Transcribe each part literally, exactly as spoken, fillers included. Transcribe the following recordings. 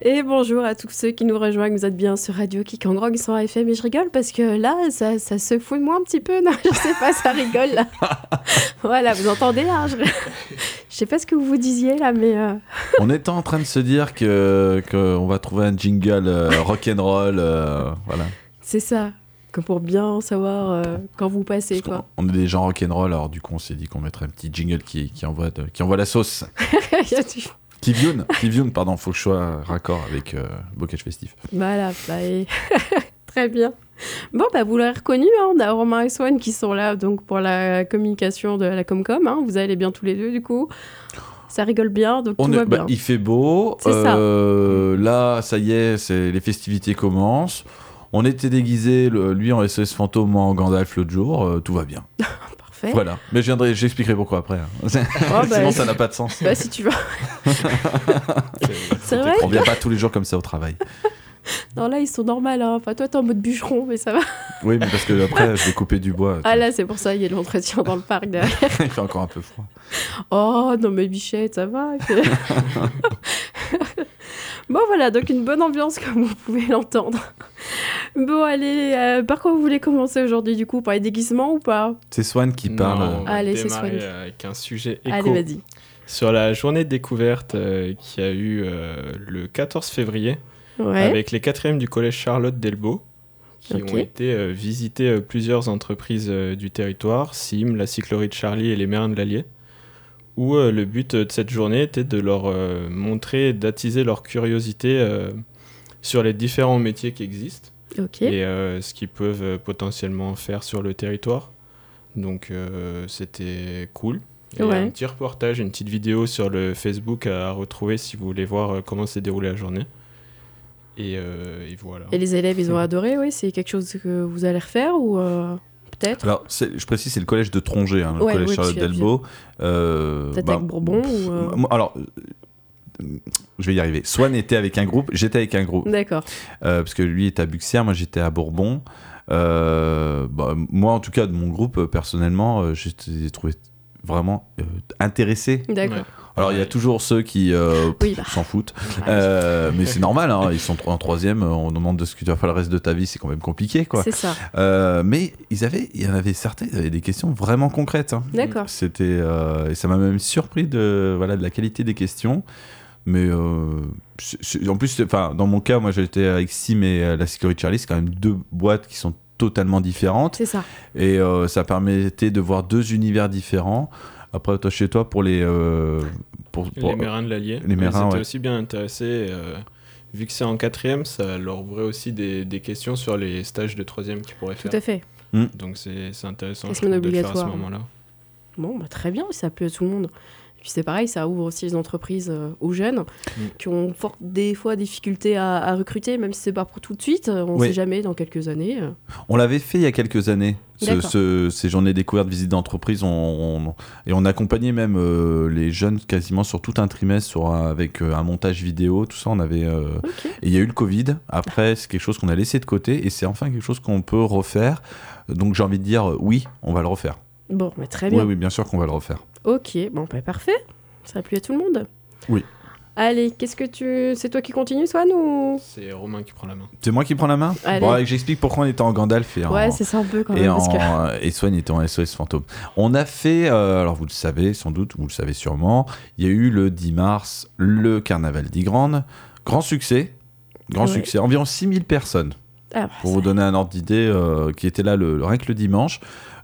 Et bonjour à tous ceux qui nous rejoignent, vous êtes bien sur Radio Kick en Grog cent F M et je rigole parce que là, ça, ça se fout de moi un petit peu, non, je sais pas, ça rigole là. Voilà, vous entendez là, je... je sais pas ce que vous vous disiez là, mais... Euh... On était en train de se dire que qu'on va trouver un jingle euh, rock'n'roll, euh, voilà. C'est ça, que pour bien savoir euh, quand vous passez, quoi. On est des gens rock'n'roll, alors du coup on s'est dit qu'on mettrait un petit jingle qui, qui, envoie, de, qui envoie la sauce. Il y a du... Qui viune, qui viune, pardon, faut que je sois raccord avec euh, Bocage Festif. Voilà, bah, et... très bien. Bon, bah, vous l'avez reconnu, hein, on a Romain et Swan qui sont là donc, pour la communication de la Comcom. Hein, vous allez bien tous les deux, du coup. Ça rigole bien, donc on tout est, va bah, bien. Il fait beau. C'est euh, ça. Là, ça y est, c'est, les festivités commencent. On était déguisés, le, lui en S O S Fantôme, moi en Gandalf l'autre jour. Euh, tout va bien. Parfait. Voilà. Mais je viendrai, j'expliquerai pourquoi après. Hein. Oh, bah, sinon, ça n'a pas de sens. Bah, si tu veux. C'est vrai. On vient pas tous les jours comme ça au travail. Non, là, ils sont normales. Hein. Enfin, toi, t'es en mode bûcheron, mais ça va. Oui, mais parce que après, je vais couper du bois. Ah là, c'est pour ça, il y a de l'entretien dans le parc derrière. Il fait encore un peu froid. Oh, non, mais Bichette, ça va. Bon, voilà, donc une bonne ambiance, comme vous pouvez l'entendre. Bon, allez, euh, par quoi vous voulez commencer aujourd'hui, du coup? Par les déguisements ou pas? C'est Swan qui parle. Non, on va allez, c'est démarrer Swan. avec un sujet éco. Allez, vas-y. Sur la journée de découverte euh, qui a eu euh, le quatorze février, Ouais. avec les quatrièmes du collège Charlotte Delbo, qui Ok. ont été euh, visiter euh, plusieurs entreprises euh, du territoire, Sim, la cyclerie de Charlie et les Mérins de l'Allier, où euh, le but euh, de cette journée était de leur euh, montrer, d'attiser leur curiosité euh, sur les différents métiers qui existent Ok. et euh, ce qu'ils peuvent euh, potentiellement faire sur le territoire. Donc euh, c'était cool. Il y Ouais. a un petit reportage, une petite vidéo sur le Facebook à retrouver si vous voulez voir euh, comment s'est déroulée la journée. Et, euh, et voilà. Et les élèves, ils ont adoré, oui. C'est quelque chose que vous allez refaire ou euh, peut-être Alors, c'est, je précise, c'est le collège de Trongé, hein, le Ouais, collège ouais, Charlotte tu as vu. Delbo. Euh, Peut-être bah, avec Bourbon ou... euh, moi, alors, euh, je vais y arriver. Swan était avec un groupe, j'étais avec un groupe. D'accord. Euh, parce que lui était à Buxières, moi j'étais à Bourbon. Euh, bah, moi, en tout cas, de mon groupe, euh, personnellement, euh, j'ai trouvé vraiment euh, intéressé. D'accord. Ouais. Alors, il y a Ouais. toujours ceux qui euh, Oui, bah. s'en foutent. Ouais. Euh, mais c'est normal, hein, ils sont en troisième, on demande de ce que tu vas faire le reste de ta vie, c'est quand même compliqué, quoi. C'est ça. Euh, mais ils avaient, il y en avait certains, ils avaient des questions vraiment concrètes. Hein. D'accord. C'était, euh, et ça m'a même surpris de, voilà, de la qualité des questions. Mais euh, c'est, c'est, en plus, enfin, dans mon cas, moi j'étais avec Sim et euh, la Cyclerie de Charlie, c'est quand même deux boîtes qui sont totalement différentes. C'est ça. Et euh, ça permettait de voir deux univers différents. Après, toi, chez toi, pour les. Euh, pour, pour, Les Mérins de l'Allier. les Mérins, Ils étaient ouais. aussi bien intéressés. Euh, vu que c'est en quatrième, ça leur ouvrait aussi des, des questions sur les stages de troisième qu'ils pourraient Tout faire. à fait. Donc c'est, c'est intéressant Les je trouve, semaines de le faire à ce obligatoires. moment-là. Bon, bah, très bien, ça plaît à tout le monde. Et puis c'est pareil, ça ouvre aussi les entreprises euh, aux jeunes Mm. qui ont fort, des fois difficulté à, à recruter, même si c'est pas pour tout de suite. On ne Oui. sait jamais, dans quelques années. euh. On l'avait fait il y a quelques années, ce, D'accord. ce- ces journées découvertes, visites d'entreprise, on, on- et on accompagnait même euh, les jeunes quasiment sur tout un trimestre sur, un- avec euh, un montage vidéo, tout ça. On avait, euh, Ok. et il y a eu le Covid. Après, c'est quelque chose qu'on a laissé de côté, et c'est enfin quelque chose qu'on peut refaire. Donc j'ai envie de dire, euh, oui, on va le refaire. Bon, mais très Oui, bien. oui, bien sûr qu'on va le refaire. Ok, bon, bah, parfait. Ça a plu à tout le monde. Oui. Allez, qu'est-ce que tu... C'est toi qui continues, Swan, ou... C'est Romain qui prend la main. C'est moi qui prends la main. Allez. Bon, allez, j'explique pourquoi on était en Gandalf et en, Ouais, c'est ça un peu quand et, même. en, Parce que... et Swan était en S O S Fantôme. On a fait, euh, alors vous le savez sans doute, vous le savez sûrement, il y a eu le dix mars le carnaval d'Ygrande. Grand succès, grand Ouais. succès, environ six mille personnes. Ah, bah, Pour ça- vous donner un ordre d'idée, euh, qui était là le, le- rien que le dimanche.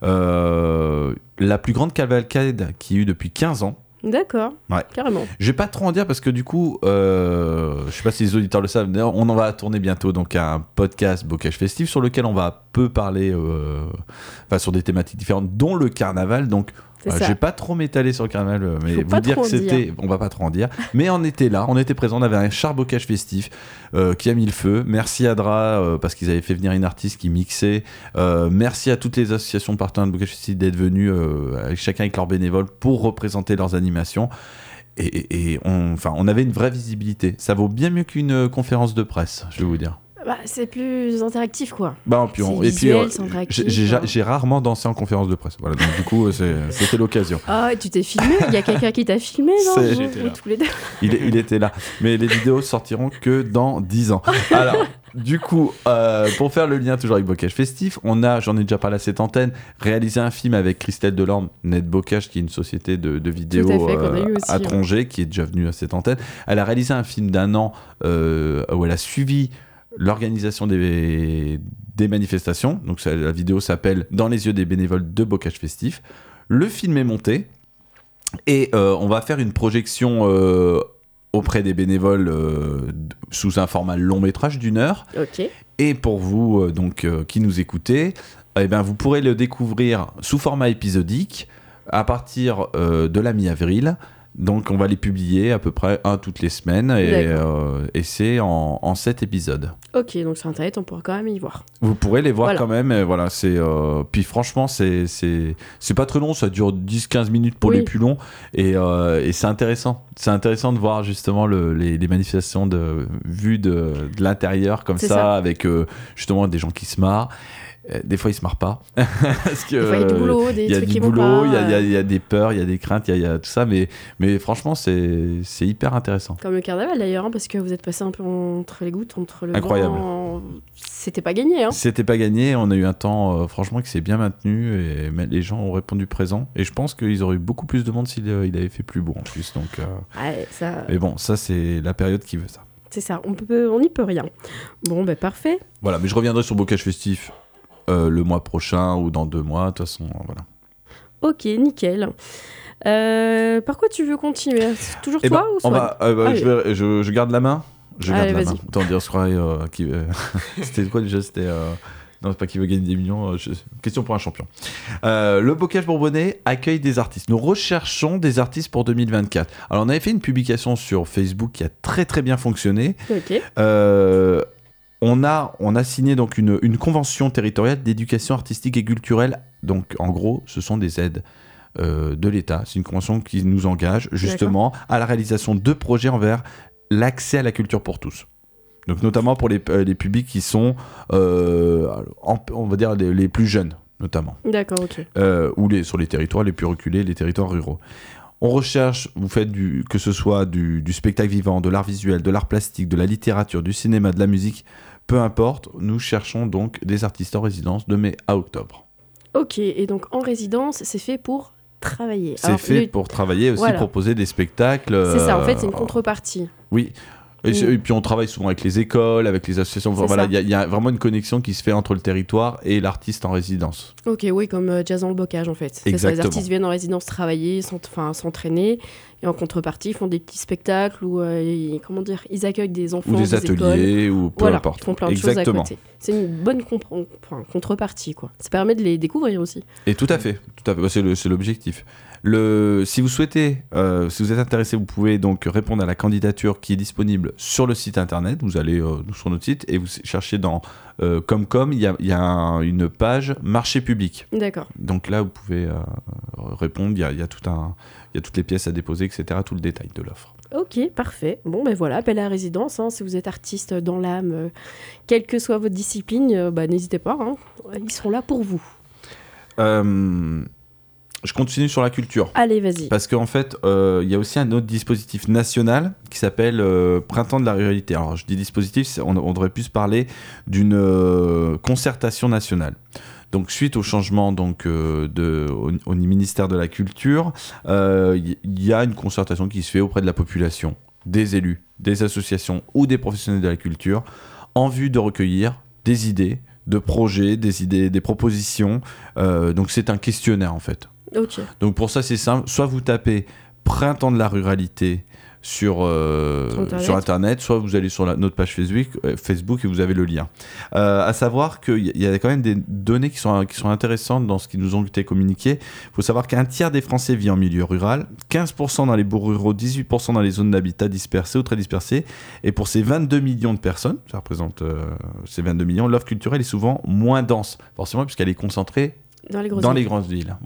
Euh, la plus grande cavalcade qu'il y a eu depuis quinze ans. D'accord, Ouais. carrément. Je vais pas trop en dire parce que du coup, euh, je sais pas si les auditeurs le savent, d'ailleurs, on en va tourner bientôt donc un podcast Bocage Festif sur lequel on va peu parler, euh, enfin sur des thématiques différentes, dont le carnaval. Donc, C'est voilà, ça. je vais pas trop m'étaler sur le carnaval, euh, mais Faut vous pas dire trop que en c'était, dire. on va pas trop en dire, mais on était là, on était présent, on avait un char Bocage Festif euh, qui a mis le feu. Merci Adra euh, parce qu'ils avaient fait venir une artiste qui mixait. Euh, merci à toutes les associations partenaires de Bocage Festif d'être venus, euh, avec chacun avec leurs bénévoles pour représenter leurs animations. Et, et- et on, enfin, on avait une vraie visibilité. Ça vaut bien mieux qu'une euh, conférence de presse, je vais vous dire. Bah, c'est plus interactif, quoi. Bah, puis on, c'est et puis, visuel, euh, c'est interactif. j'ai, j'ai, hein. j'ai rarement dansé en conférence de presse. Voilà, donc du coup, c'est, c'était l'occasion. Ah, tu t'es filmé? Il y a quelqu'un qui t'a filmé, non? C'est- Vous- J'étais vous là. tous les deux. Il, est- il était là. Mais les vidéos sortiront que dans dix ans. Alors, du coup, euh, pour faire le lien toujours avec Bocage Festif, on a, j'en ai déjà parlé à cette antenne, réalisé un film avec Christelle Delorme, Net Bocage, qui est une société de, de vidéos Tout à fait, qu'on a eu euh, aussi, à ouais. Tronget, qui est déjà venue à cette antenne. Elle a réalisé un film d'un an euh, où elle a suivi l'organisation des, des manifestations. Donc ça, la vidéo s'appelle Dans les yeux des bénévoles de Bocage Festif. Le film est monté et euh, on va faire une projection euh, auprès des bénévoles euh, d- sous un format long métrage d'une heure. Ok. Et pour vous euh, donc euh, qui nous écoutez, eh ben, vous pourrez le découvrir sous format épisodique à partir euh, de la mi-avril. Donc on va les publier à peu près un toutes les semaines et, D'accord. euh, et c'est en, en sept épisodes. Ok, donc sur Internet, on pourra quand même y voir. Vous pourrez les voir Voilà. quand même. Et voilà, c'est, euh, puis franchement, c'est, c'est, c'est pas très long, ça dure dix quinze minutes pour Oui. les plus longs. Et, euh, et c'est intéressant. C'est intéressant de voir justement le, les, les manifestations de, vues de, de l'intérieur comme C'est ça, ça. avec euh, justement des gens qui se marrent. Euh, Des fois, ils se marrent pas. Parce que, Des fois, il y a du euh, boulot, des il y a trucs du qui vont boulot, pas. il y a, il y a- euh, il y a des peurs, il y a des craintes, il y a, il y a tout ça. Mais, mais franchement, c'est, c'est hyper intéressant. Comme le carnaval d'ailleurs, hein, parce que vous êtes passé un peu entre les gouttes, entre le Incroyable. vent. C'était pas gagné, hein. C'était pas gagné, on a eu un temps euh, franchement qui s'est bien maintenu et mais les gens ont répondu présent. Et je pense qu'ils auraient eu beaucoup plus de monde s'il euh, il avait fait plus beau en plus. Donc, euh, Ouais, ça, mais bon, ça c'est la période qui veut ça. c'est ça. On peut, on n'y peut rien. Bon, ben parfait. Voilà, mais je reviendrai sur Bocage Festif euh, le mois prochain ou dans deux mois. De toute façon, euh, voilà. Ok, nickel. Euh, par quoi tu veux continuer? C'est toujours Eh toi ben, ou on soit va, euh, bah, Allez. je, vais- je, je garde la main. Je Allez, garde la vas-y. main. Autant dire, je croyais euh, qui, euh, c'était quoi déjà? C'était euh, non, c'est pas qui veut gagner des millions. euh, je- Question pour un champion. Euh, le Bocage Bourbonnais accueille des artistes. Nous recherchons des artistes pour deux mille vingt-quatre. Alors, on avait fait une publication sur Facebook qui a très très bien fonctionné. Ok. Euh, on a, on a signé donc une, une convention territoriale d'éducation artistique et culturelle. Donc, en gros, ce sont des aides euh, de l'État. C'est une convention qui nous engage justement à la réalisation de projets envers l'accès à la culture pour tous. Donc, notamment pour les, euh, les publics qui sont, euh, en- on va dire, les, les plus jeunes, notamment. D'accord, ok. Euh, ou les, sur les territoires les plus reculés, les territoires ruraux. On recherche, vous faites du, que ce soit du, du spectacle vivant, de l'art visuel, de l'art plastique, de la littérature, du cinéma, de la musique, peu importe, nous cherchons donc des artistes en résidence de mai à octobre. Ok, et donc en résidence, c'est fait pour travailler. C'est Alors, fait le- pour travailler aussi, Voilà. proposer des spectacles. C'est ça, en fait, c'est euh, une contrepartie. Oui. Et, Mm. c'est- et puis on travaille souvent avec les écoles, avec les associations. C'est Voilà, ça. il y, a- il y a vraiment une connexion qui se fait entre le territoire et l'artiste en résidence. Ok, oui, comme euh, Jazz dans le bocage, en fait. C'est ça, les Exactement. artistes viennent en résidence travailler, s'ent- enfin, s'entraîner, et en contrepartie, ils font des petits spectacles où, euh, ils, comment dire, ils accueillent des enfants, Ou des écoles. ateliers, ou peu Voilà, importe. ils font plein de Exactement. choses à côté. C'est une bonne compre- enfin, contrepartie, quoi. Ça permet de les découvrir aussi. Et tout à fait, tout à fait. Bah, c'est, le, c'est l'objectif. Le, si vous souhaitez, euh, si vous êtes intéressé, vous pouvez donc répondre à la candidature qui est disponible sur le site internet. Vous allez euh, sur notre site et vous cherchez dans euh, Comcom, il y a, il y a un- une page marché public. D'accord. Donc là, vous pouvez euh, répondre. Il y a, il y a tout un, il y a toutes les pièces à déposer, et cetera. Tout le détail de l'offre. Ok, parfait. Bon, ben voilà, appel à la résidence. Hein, si vous êtes artiste dans l'âme, euh, quelle que soit votre discipline, euh, bah, n'hésitez pas. Hein, ils seront là pour vous. Euh, je continue sur la culture. Allez, vas-y. Parce qu'en fait, euh, il y a aussi un autre dispositif national qui s'appelle euh, Printemps de la ruralité. Alors, je dis dispositif, c'est- on, on devrait plus parler d'une euh, concertation nationale. Donc, suite au changement donc, euh, de, au, au ministère de la Culture, il euh, y, y a une concertation qui se fait auprès de la population, des élus, des associations ou des professionnels de la culture, en vue de recueillir des idées, de projets, des idées, des propositions. Euh, donc, c'est un questionnaire, en fait. Ok. Donc pour ça c'est simple, soit vous tapez Printemps de la ruralité sur, euh, Sur Internet. sur internet, soit vous allez sur la, notre page Facebook, euh, Facebook et vous avez le lien. Euh, à savoir qu'il y, y a quand même des données qui sont, qui sont intéressantes dans ce qui nous ont été communiquées. Il faut savoir qu'un tiers des Français vit en milieu rural, quinze pour cent dans les bourgs ruraux, dix-huit pour cent dans les zones d'habitat dispersées ou très dispersées. Et pour ces vingt-deux millions de personnes, ça représente euh, ces vingt-deux millions, l'offre culturelle est souvent moins dense, forcément puisqu'elle est concentrée Dans les grosses dans villes. les grandes villes. Voilà.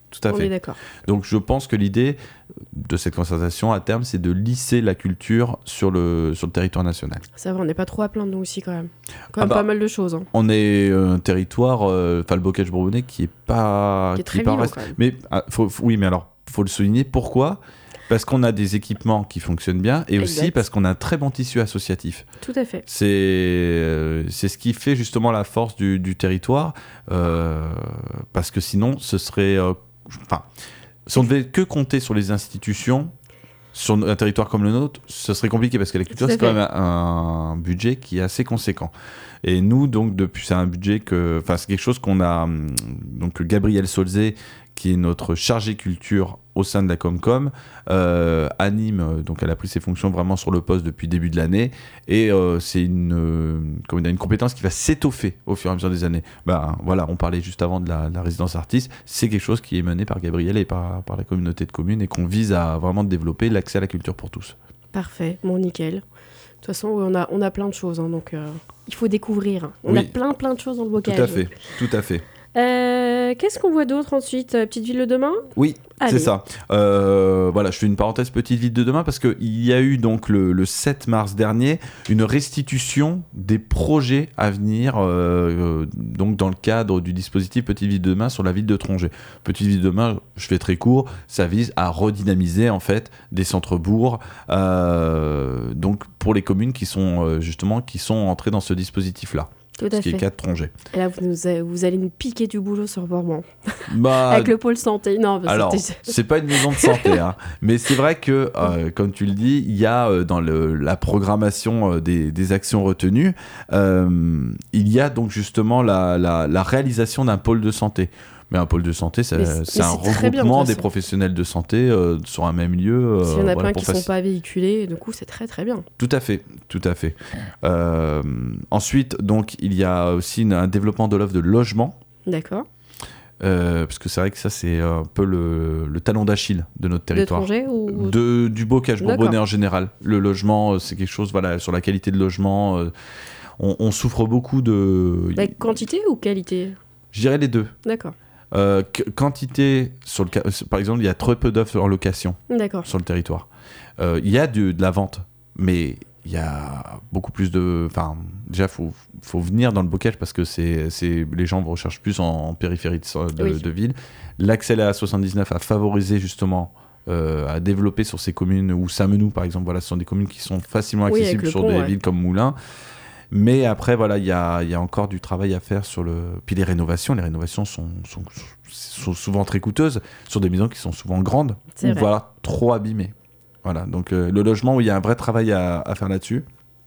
tout à On fait. est d'accord. Donc je pense que l'idée de cette concertation à terme, c'est de lisser la culture sur le, sur le territoire national. Ça va, on n'est pas trop à plaindre nous aussi quand même. Quand Ah même bah, pas mal de choses. Hein. On est un territoire, enfin euh, le bocage bourbonnais, qui est pas... Qui est très pas vivant, reste- quand même. Mais, ah, faut, faut- oui, mais alors, faut le souligner. Pourquoi ? Parce qu'on a des équipements qui fonctionnent bien et aussi Exact. parce qu'on a un très bon tissu associatif. Tout à fait. C'est euh, c'est ce qui fait justement la force du, du territoire, euh, parce que sinon, ce serait... euh, Enfin, si on devait que compter sur les institutions, sur un territoire comme le nôtre, ce serait compliqué, parce que la culture, Tout à c'est quand fait. même un, un budget qui est assez conséquent. Et nous, donc, depuis, c'est un budget que... Enfin, c'est quelque chose qu'on a... hum, Donc, Gabriel Solzé, qui est notre chargé culture au sein de la Comcom, euh, anime, euh, donc elle a pris ses fonctions vraiment sur le poste depuis le début de l'année, et euh, c'est une, euh, comment dire, une compétence qui va s'étoffer au fur et à mesure des années. Ben, voilà, on parlait juste avant de la, de la résidence artiste, c'est quelque chose qui est mené par Gabriel et par, par la communauté de communes, et qu'on vise à vraiment développer l'accès à la culture pour tous. Parfait, bon nickel. De toute façon, on a, on a plein de choses, hein, donc euh, il faut découvrir. On Oui. a plein plein de choses dans le Tout bocage. à fait, tout à fait. Euh, Qu'est-ce qu'on voit d'autre ensuite euh, Petite ville de demain. Oui, Allez. c'est ça. Euh, voilà, je fais une parenthèse petite ville de demain parce qu'il y a eu donc le, le sept mars dernier une restitution des projets à venir euh, euh, donc dans le cadre du dispositif Petite ville de demain sur la ville de Trongé. Petite ville de demain, je fais très court, ça vise à redynamiser en fait des centres-bourgs euh, donc pour les communes qui sont euh, justement qui sont entrées dans ce dispositif-là. Tout à Ce qui est fait. le cas de Trongé. Et là, vous, nous a- vous allez nous piquer du boulot sur Bourbon. Bah, Avec le pôle santé. Non, bah, alors, c'était- c'est pas une maison de santé, hein, mais c'est vrai que, euh, comme tu le dis, il y a euh, dans le, la programmation euh, des, des actions retenues, euh, il y a donc justement la, la, la réalisation d'un pôle de santé. Mais un pôle de santé, c'est Mais c'est- c'est mais un c'est très bien, de regroupement toute des façon. professionnels de santé euh, sur un même lieu. euh, S'il y en a voilà, plein pour qui ne sont faci- pas véhiculés, du coup, c'est très très bien. Tout à fait, tout à fait. Euh, ensuite, donc, il y a aussi une- un développement de l'offre de logement. D'accord. Euh, parce que c'est vrai que ça, c'est un peu le, le talon d'Achille de notre De territoire. Trongé ou... De, du bocage D'accord. bourbonnais en général. Le logement, euh, c'est quelque chose, voilà, sur la qualité de logement, euh, on, on souffre beaucoup de... Bah, quantité ou qualité? Je dirais les deux. D'accord. Euh, qu- quantité, sur le, ca- par exemple, il y a très peu d'offres en location D'accord. sur le territoire. Euh, Il y a du- de la vente, mais il y a beaucoup plus de... Enfin, déjà, il faut, faut venir dans le bocage parce que c'est, c'est, les gens recherchent plus en, en périphérie de, de, Oui. de ville. L'accès à la A soixante-dix-neuf a favorisé justement... euh, à développer sur ces communes, ou Saint-Menou par exemple, voilà, ce sont des communes qui sont facilement Oui, avec accessibles le sur pont, des ouais. villes comme Moulins. Mais après, voilà, il y a, il y a encore du travail à faire sur le... Puis les rénovations, les rénovations sont, sont, sont souvent très coûteuses, sur des maisons qui sont souvent grandes, C'est ou vrai. voilà, trop abîmées. Voilà, donc euh, le logement, où il y a un vrai travail à, à faire là-dessus.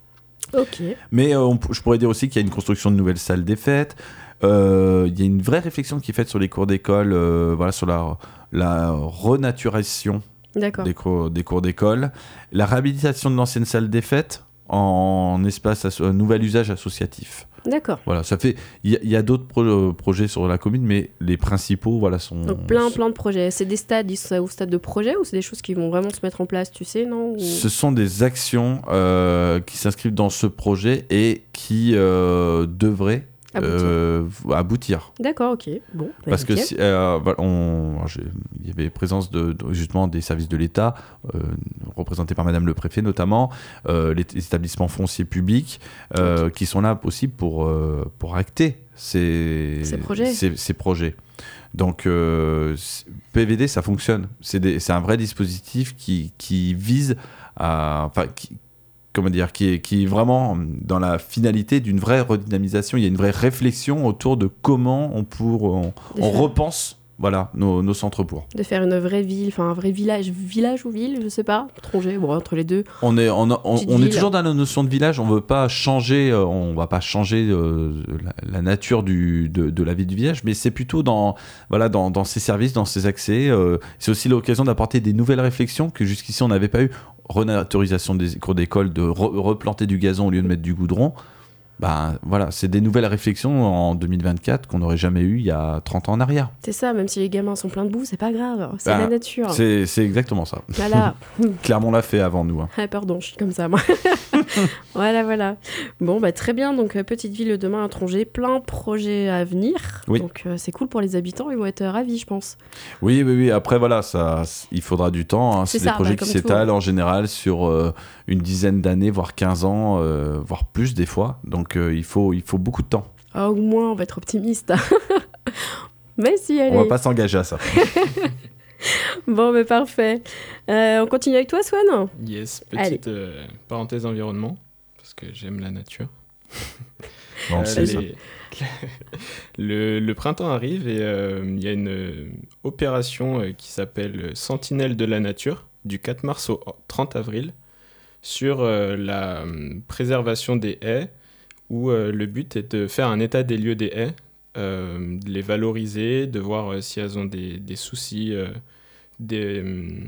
Ok. Mais euh, on p- je pourrais dire aussi qu'il y a une construction de nouvelles salles des fêtes. Euh, Il y a une vraie réflexion qui est faite sur les cours d'école, euh, voilà, sur la, la renaturation D'accord. des cours, des cours d'école. La réhabilitation de l'ancienne salle des fêtes en espace, asso- un nouvel usage associatif. D'accord. Voilà, ça fait. Il y, a- il y a d'autres pro- euh, projets sur la commune, mais les principaux, voilà, sont. Donc plein plein de projets. C'est des stades, ils sont au stade de projet ou c'est des choses qui vont vraiment se mettre en place, tu sais, non? Ou- Ce sont des actions euh, qui s'inscrivent dans ce projet et qui euh, devraient Aboutir. euh, aboutir. D'accord, ok. Bon. bah, Parce que nickel. si, euh, voilà, on, j'ai- il y avait présence de, de- justement des services de l'État, euh, représentés par Madame le Préfet notamment, euh, les, les établissements fonciers publics, euh, qui sont là aussi pour, euh, pour acter ces, Ces projets. ces- ces projets. Donc euh, c- P V D, ça fonctionne. C'est des- c'est un vrai dispositif qui, qui vise à... Enfin, qui, comment dire, qui est, qui est vraiment dans la finalité d'une vraie redynamisation. Il y a une vraie réflexion autour de comment on, pour, on, De on faire- repense voilà, nos, nos centres-bourgs. De faire une vraie ville, enfin un vrai village, village ou ville, je sais pas. Trongé, bon, entre les deux. On est, on, a- on- Petite on est ville. toujours dans la notion de village. On veut pas changer, euh, on va pas changer euh, la, la nature du, de, de la vie du village, mais c'est plutôt dans, voilà, dans, dans ses services, dans ses accès. euh, c'est aussi l'occasion d'apporter des nouvelles réflexions que jusqu'ici on n'avait pas eu. Renaturisation des cours d'école, de re- replanter du gazon au lieu de mettre du goudron. ben voilà, c'est des nouvelles réflexions en deux mille vingt-quatre qu'on n'aurait jamais eues il y a trente ans en arrière. C'est ça, même si les gamins sont pleins de boue, c'est pas grave, c'est Ben, la nature. C'est, c'est exactement ça. Voilà. Clermont l'a fait avant nous. Hein. Ah, pardon, je suis comme ça, moi. Voilà, voilà. Bon, bah, très bien. Donc, euh, petite ville de demain à Tronget, plein de projets à venir. Oui. Donc, euh, c'est cool pour les habitants. Ils vont être euh, ravis, je pense. Oui, oui, oui. Après, voilà, ça, il faudra du temps. Hein. C'est, C'est des ça, projets bah, qui comme s'étalent tout. en général sur euh, une dizaine d'années, voire quinze ans, euh, voire plus des fois. Donc, euh, il faut, il faut beaucoup de temps. Ah, au moins, on va être optimiste. Mais si, allez. On va pas s'engager à ça. Bon, mais parfait. Euh, on continue avec toi, Swan ? Yes, Allez. petite euh, parenthèse environnement, parce que j'aime la nature. Bon, Euh, c'est ça. les- le, le printemps arrive et euh, il y a une euh, opération euh, qui s'appelle Sentinelle de la nature, du quatre mars au trente avril, sur euh, la euh, préservation des haies, où euh, le but est de faire un état des lieux des haies, euh, de les valoriser, de voir euh, si elles ont des, des soucis, euh, des, hum,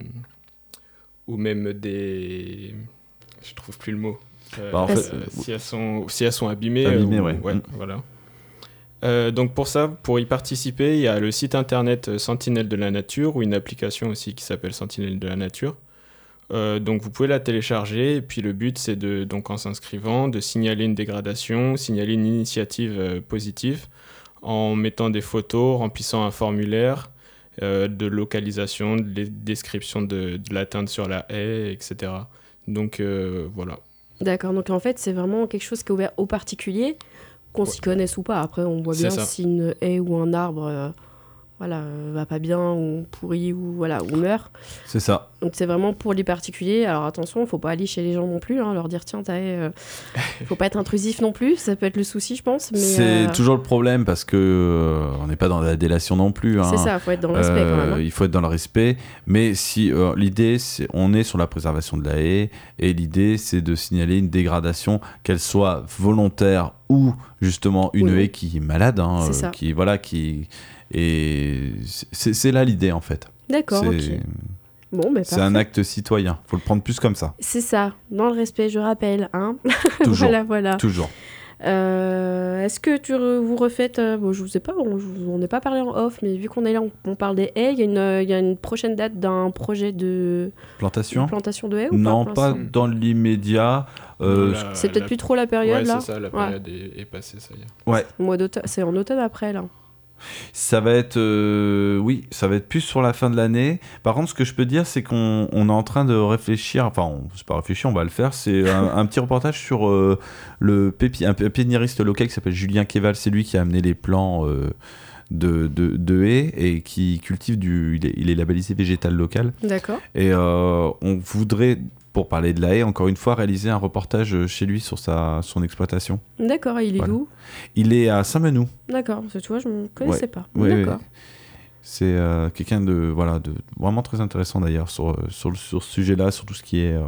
ou même des... Je trouve plus le mot. Euh, Bah, en fait, euh, si, elles sont, si elles sont abîmées. Abîmées, euh, ou- ouais. Mm. voilà. Euh, donc pour ça, pour y participer, il y a le site internet euh, Sentinelle de la Nature ou une application aussi qui s'appelle Sentinelle de la Nature. Euh, donc vous pouvez la télécharger et puis le but c'est de, donc en s'inscrivant, de signaler une dégradation, signaler une initiative euh, positive en mettant des photos, remplissant un formulaire euh, de localisation, de les- description de, de l'atteinte sur la haie, et cetera. Donc euh, voilà. D'accord, donc en fait, c'est vraiment quelque chose qui est ouvert aux particuliers, qu'on s'y connaisse ou pas. Après, on voit C'est bien ça. si une haie ou un arbre euh, voilà, euh, va pas bien, ou pourrit, ou, voilà, ou meurt. C'est ça. Donc c'est vraiment pour les particuliers. Alors attention, faut pas aller chez les gens non plus, hein, leur dire tiens, t'as, euh, faut pas être intrusif non plus, ça peut être le souci, je pense. Mais, C'est euh, toujours le problème parce que euh, on n'est pas dans la délation non plus. Hein. c'est ça, faut être dans le respect Euh, quand même. hein. Il faut être dans le respect, mais si euh, l'idée, c'est, on est sur la préservation de la haie, et l'idée, c'est de signaler une dégradation, qu'elle soit volontaire ou justement une Oui, oui. haie qui est malade, hein, C'est euh, ça. qui voilà, qui et c'est, c'est là l'idée en fait. D'accord, c'est, ok. Bon, ben c'est un acte citoyen. Faut le prendre plus comme ça. C'est ça, dans le respect, je rappelle. Hein. Toujours, voilà, voilà. toujours. Euh, est-ce que tu re- vous refaites... euh, bon, je vous sais pas, on, je vous- on n'est pas parlé en off, mais vu qu'on est là, on, on parle des haies. Il y, a une, euh, il y a une prochaine date d'un projet de, de Plantation. plantation de haies ou Non, pas, pas pour l'instant dans l'immédiat. Euh, La- C'est peut-être la- plus trop la période, ouais, là c'est ça, la Ouais. période est, est passée, ça y est. ouais. Au mois d'automne, c'est en automne après, là. Ça va être, euh, oui, ça va être plus sur la fin de l'année. Par contre, ce que je peux dire, c'est qu'on on est en train de réfléchir. Enfin, on, c'est pas réfléchir, on va le faire. C'est un, un petit reportage sur euh, le pépi, un pépiniériste local qui s'appelle Julien Kéval. C'est lui qui a amené les plants euh, de, de, de haies et qui cultive du. Il est, il est labellisé végétal local. D'accord. Et euh, on voudrait, pour parler de la haie, encore une fois, réaliser un reportage chez lui sur sa, son exploitation. D'accord, et il est Voilà. d'où Il est à Saint-Menou. D'accord, parce que tu vois, je ne connaissais pas. Ouais, D'accord. ouais. C'est euh, quelqu'un de, voilà, de vraiment très intéressant d'ailleurs sur, euh, sur, le- sur ce sujet-là, sur tout ce qui est euh,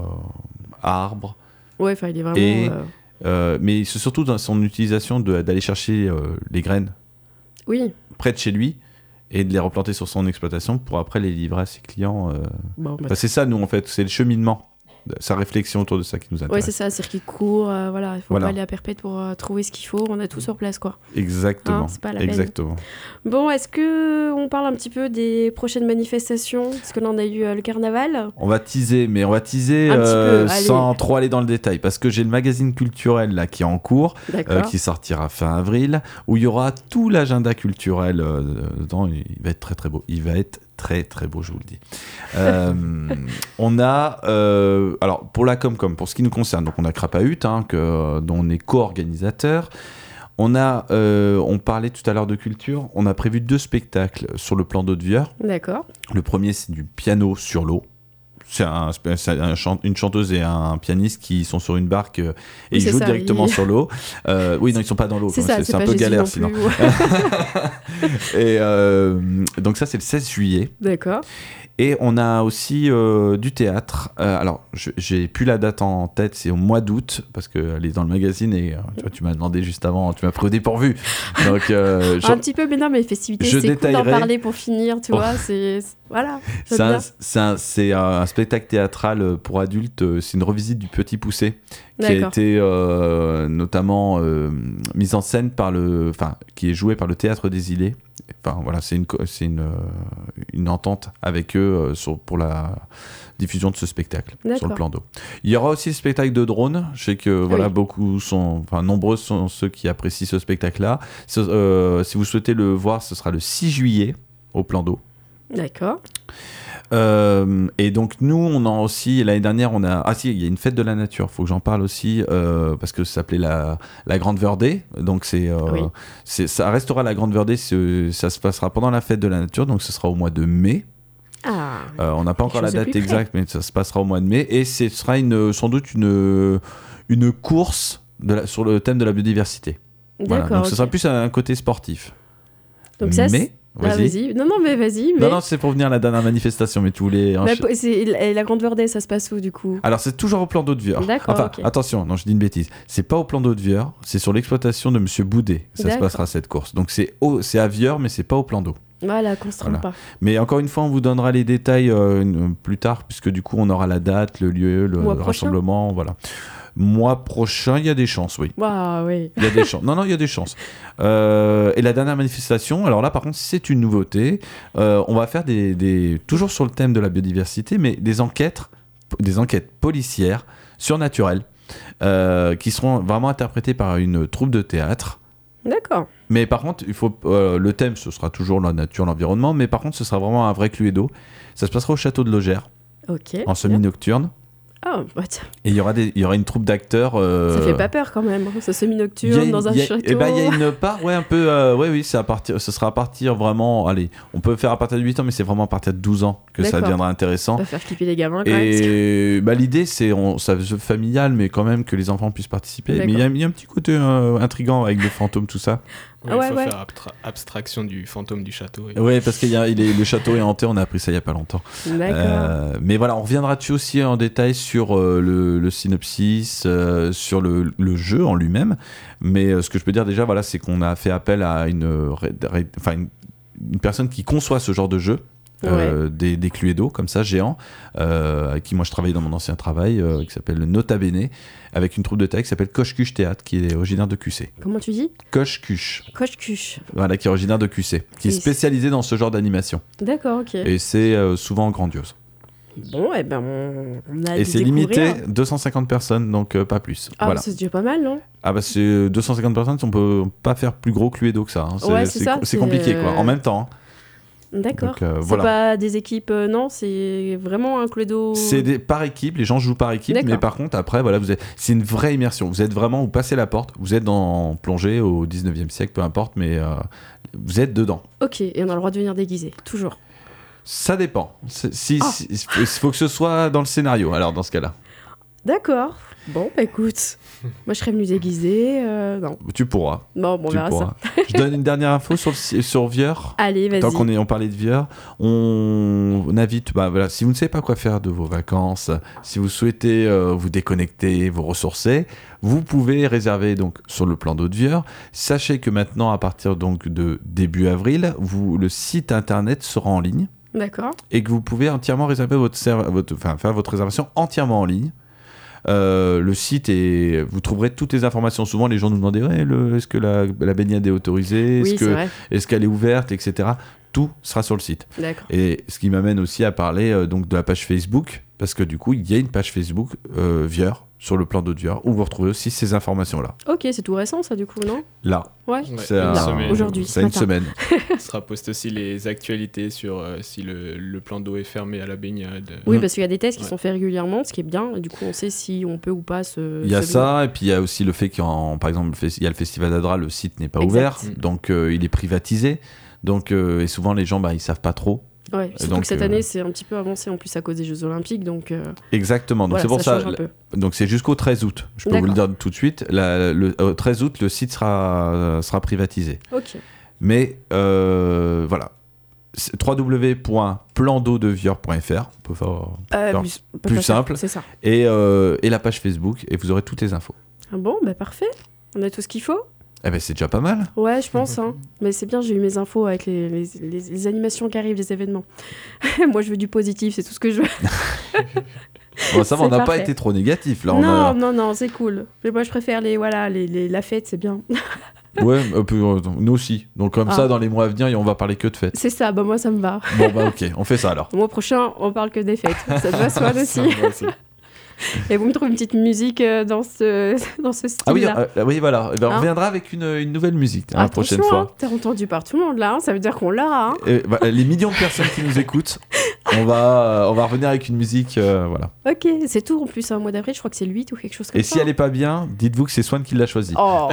arbres. Ouais, enfin, il est vraiment... Et- euh, Euh, mais c'est surtout dans son utilisation de- d'aller chercher euh, les graines Oui, près de chez lui et de les replanter sur son exploitation pour après les livrer à ses clients. euh. bon, bah, Enfin, c'est ça, nous, en fait, c'est le cheminement, sa réflexion autour de ça qui nous ouais, intéresse. c'est ça, circuit court, euh, voilà, il faut Voilà. pas aller à Perpète pour euh, trouver ce qu'il faut, on a tout sur place, quoi. Exactement. Hein, c'est pas la peine. Exactement. Bon, est-ce que on parle un petit peu des prochaines manifestations? Parce que là, on a eu euh, le carnaval. On va teaser, mais on va teaser Un petit euh, peu, allez. sans trop aller dans le détail, parce que j'ai le magazine culturel là qui est en cours, D'accord. euh, qui sortira fin avril, où il y aura tout l'agenda culturel euh, dedans. Il va être très très beau. Il va être très très beau, je vous le dis. Euh, on a, euh, alors pour la Comcom, pour ce qui nous concerne, donc on a Crapahut, hein, que, dont on est co-organisateur. On a, euh, on parlait tout à l'heure de culture. On a prévu deux spectacles sur le plan d'Audevieur. D'accord. Le premier, c'est du piano sur l'eau. C'est, un, c'est un chant, une chanteuse et un pianiste qui sont sur une barque euh, et Oui, ils c'est jouent ça, directement ils- sur l'eau. Euh, oui, non, ils sont pas dans l'eau. C'est quand ça, même, c'est, c'est un pas peu Jésus galère non sinon. plus. Et euh, donc ça, c'est le seize juillet. D'accord. Et on a aussi euh, du théâtre. Euh, alors, je, j'ai plus la date en tête, c'est au mois d'août, parce qu'elle est dans le magazine et euh, tu, vois, tu m'as demandé juste avant, tu m'as pris au dépourvu. Donc, euh, un petit peu, mais non, mais les festivités, je c'est cool d'en détaillerai. parler pour finir, tu Oh. vois. C'est, c'est- voilà. C'est un, c'est, un, c'est un spectacle théâtral pour adultes, euh, c'est une revisite du Petit Poucet, qui D'accord. a été euh, notamment euh, mise en scène par le, enfin, qui est joué par le Théâtre des Îlets. Enfin voilà, c'est une, co- c'est une, euh, une entente avec eux euh, sur, pour la diffusion de ce spectacle D'accord. sur le plan d'eau. Il y aura aussi le spectacle de drone. Je sais que voilà, oui. beaucoup sont, enfin nombreux sont ceux qui apprécient ce spectacle-là. Ce- euh, si vous souhaitez le voir, ce sera le six juillet au plan d'eau. D'accord. Euh, et donc nous, on a aussi l'année dernière, on a ah si, il y a une fête de la nature. Faut que j'en parle aussi euh, parce que ça s'appelait la la Grande Verdée. Donc c'est, euh, Oui. c'est ça restera la Grande Verdée. c'est- Ça se passera pendant la fête de la nature. Donc ce sera au mois de mai. Ah, Euh, on n'a pas encore la chose de date plus près. exacte, mais ça se passera au mois de mai. Et ce sera une sans doute une une course de la, sur le thème de la biodiversité. Voilà. d'accord. Donc ce ok. sera plus un côté sportif. Donc ça, mais Ah, vas-y. vas-y. Non, non, mais vas-y. Mais... Non non, c'est pour venir à la dernière manifestation, mais tu voulais. Bah, encha- po- c'est- et la Grande Verdée, ça se passe où du coup? Alors c'est toujours au plan d'eau de Vieur. D'accord, Enfin, ok. attention, non, je dis une bêtise. C'est pas au plan d'eau de Vieur, c'est sur l'exploitation de Monsieur Boudet. Ça se D'accord. passera cette course. Donc c'est au, c'est à Vieur, mais c'est pas au plan d'eau. Voilà, qu'on se trompe Voilà. pas. Mais encore une fois, on vous donnera les détails euh, une- plus tard, puisque du coup on aura la date, le lieu, le Mois prochain. rassemblement, voilà. Mois prochain, il y a des chances, oui. Waouh, oui. Il y a des chances. Non, non, il y a des chances. Euh, et la dernière manifestation, alors là, par contre, c'est une nouveauté. Euh, on va faire des, des- toujours sur le thème de la biodiversité, mais des enquêtes, des enquêtes policières surnaturelles, euh, qui seront vraiment interprétées par une troupe de théâtre. D'accord. Mais par contre, il faut, euh, le thème, ce sera toujours la nature, l'environnement, mais par contre, ce sera vraiment un vrai Cluedo. Ça se passera au château de Logère, Ok. en semi-nocturne. Ah, bah tiens, Et il y aura, des, il y aura une troupe d'acteurs. euh, ça fait pas peur quand même, hein, ce Il y a semi-nocturne une- dans un il y a- château. eh ben, il y a une part, ouais, un peu, euh, ouais, oui, c'est à partir, ce sera à partir vraiment, allez, on peut faire à partir de huit ans, mais c'est vraiment à partir de douze ans que ça D'accord. deviendra intéressant. On va faire flipper les gamins quand même. parce que- Et bah, l'idée, c'est, on, ça veut familial, mais quand même que les enfants puissent participer. Mais il y, a- il y a un petit côté euh, intriguant avec des fantômes, tout ça. Oui, Ah ouais, il faut ouais. faire abstra- abstraction du fantôme du château. et- Ouais, parce que le château est hanté, on a appris ça il y a pas longtemps. D'accord. Euh, mais voilà, on reviendra dessus aussi en détail sur euh, le, le synopsis, euh, sur le, le jeu en lui-même. Mais euh, ce que je peux dire déjà, voilà, c'est qu'on a fait appel à une, ré- ré- enfin, une, une personne qui conçoit ce genre de jeu. Euh, des, des Cluedo comme ça géants euh, avec qui moi je travaillais dans mon ancien travail euh, qui s'appelle Nota Bene, avec une troupe de théâtre qui s'appelle Coche-Cuche Théâtre, qui est originaire de Q C. Comment tu dis? Coche-Cuche, Coche-cuche. voilà, qui est originaire de Q C, qui est Et c'est- spécialisé dans ce genre d'animation. D'accord, ok. Et c'est euh, souvent grandiose. Bon, eh ben, on, on a Et dû c'est découvrir. limité deux cent cinquante personnes, donc euh, pas plus. Ah, voilà. c'est déjà pas mal, non? Ah bah c'est deux cent cinquante personnes, on peut pas faire plus gros Cluedo que ça. hein. C'est, Ouais, c'est ça, c'est c'est, compliqué quoi. euh, En même temps, hein. D'accord. Donc, euh, c'est voilà. pas des équipes, euh, non, c'est vraiment un Cluedo. C'est des, par équipe, les gens jouent par équipe, D'accord. mais par contre après voilà, vous êtes, c'est une vraie immersion. Vous êtes vraiment, vous passez la porte, vous êtes dans plongé au dix-neuvième siècle, peu importe, mais euh, vous êtes dedans. Ok, et on a le droit de venir déguisé, toujours. Ça dépend. C'est- Si, Ah. si- il faut que ce soit dans le scénario. Alors dans ce cas-là, D'accord. Bon, bah écoute, moi je serais venue déguisée. euh, non, tu pourras. bon, bon, on tu verra pourras. Je donne une dernière info sur le, sur Vieur. ça. Allez, vas-y. Tant qu'on est, on parlait de Vieur, on, on invite, bah, voilà, si vous ne savez pas quoi faire de vos vacances, si vous souhaitez euh, vous déconnecter, vous ressourcer, vous pouvez réserver donc sur le plan d'eau de Vieur. Sachez que maintenant, à partir donc de début avril, vous, le site internet sera en ligne D'accord. et que vous pouvez entièrement réserver votre, serv- votre enfin, faire votre réservation entièrement en ligne. Euh, le site est, vous trouverez toutes les informations. Souvent, les gens nous demandaient ouais, le, est-ce que la, la baignade est autorisée, est-ce Oui, c'est que vrai. est-ce qu'elle est ouverte, et cetera. Tout sera sur le site. D'accord. Et ce qui m'amène aussi à parler euh, donc de la page Facebook, parce que du coup, il y a une page Facebook euh, Vieur, sur le plan d'eau de Vieur, où vous retrouvez aussi ces informations-là. Ok, c'est tout récent ça du coup, non? Là, Ouais. Ouais, c'est une un- semaine. Aujourd'hui, c'est ce une matin. semaine. On sera poste aussi les actualités sur euh, si le, le plan d'eau est fermé à la baignade. Oui, Mm. parce qu'il y a des tests qui Ouais. sont faits régulièrement, ce qui est bien. Et du coup, on sait si on peut ou pas se. Il y a se ça, et puis il y a aussi le fait qu'il y a, par exemple, le fes- il y a le festival d'Adra, le site n'est pas Exact. ouvert, Mm. donc euh, il est privatisé. Donc, euh, et souvent, les gens, bah, ils savent pas trop. Ouais, surtout donc, que cette euh, année, c'est un petit peu avancé en plus à cause des Jeux Olympiques, donc. euh, Exactement. Donc voilà, c'est pour ça. change un peu. Donc c'est jusqu'au treize août. Je peux vous le dire tout de suite. La- le au treize août, le site sera sera privatisé. Ok. Mais euh, voilà. w w w point plan d'eau de vieur point f r. On peut faire, Euh, faire plus plus pas simple. C'est ça. Et, euh, et la page Facebook, et vous aurez toutes les infos. Ah bon, bah parfait. On a tout ce qu'il faut. Eh ben, c'est déjà pas mal. Ouais, je pense. Hein. Mais c'est bien, j'ai eu mes infos avec les, les, les, les animations qui arrivent, les événements. Moi, je veux du positif, c'est tout ce que je veux. Bon, ça va, C'est on n'a pas parfait. été trop négatif. Là, on non, a... non, non, c'est cool. Mais moi, je préfère les, voilà, les, les, la fête, c'est bien. Ouais, un peu, euh, nous aussi. Donc comme Ah. ça, dans les mois à venir, on va parler que de fêtes. C'est ça, bah moi, ça me va. Bon, bah ok, on fait ça alors. Le mois prochain, on parle que des fêtes. Ça te va, Swan aussi. Ça me va aussi. Et vous me trouvez une petite musique euh, dans ce, dans ce Ah oui, style-là. euh, oui voilà. Eh ben, on Hein reviendra avec une, une nouvelle musique hein, la prochaine Attention, fois. hein, t'es entendu par tout le monde là, hein, ça veut dire qu'on l'aura. Hein. Et, bah, les millions de personnes qui nous écoutent, on va, euh, on va revenir avec une musique. euh, voilà. Ok, c'est tout en plus, un mois d'avril, je crois que c'est le huit ou quelque chose comme Et ça. si elle est pas bien, dites-vous que c'est Swan qui l'a choisie. Oh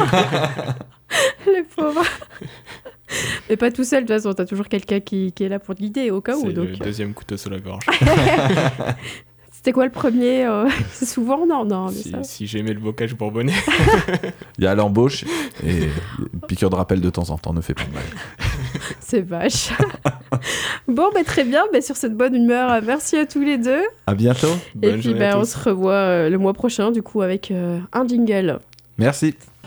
Les pauvres. Mais pas tout seul, de toute façon, t'as toujours quelqu'un qui, qui est là pour te guider au cas où. C'est Donc... le deuxième couteau sous la gorge. C'était quoi le premier euh, C'est souvent Non, non, mais si ça. si j'aimais le bocage bourbonnais. Il y a l'embauche et une piqûre de rappel de temps en temps ne fait pas de mal. C'est vache. Bon, bah, très bien, bah, sur cette bonne humeur, euh, merci à tous les deux. À bientôt. Et Bonne puis, journée à bah, on tous. se revoit euh, le mois prochain, du coup, avec euh, un jingle. Merci.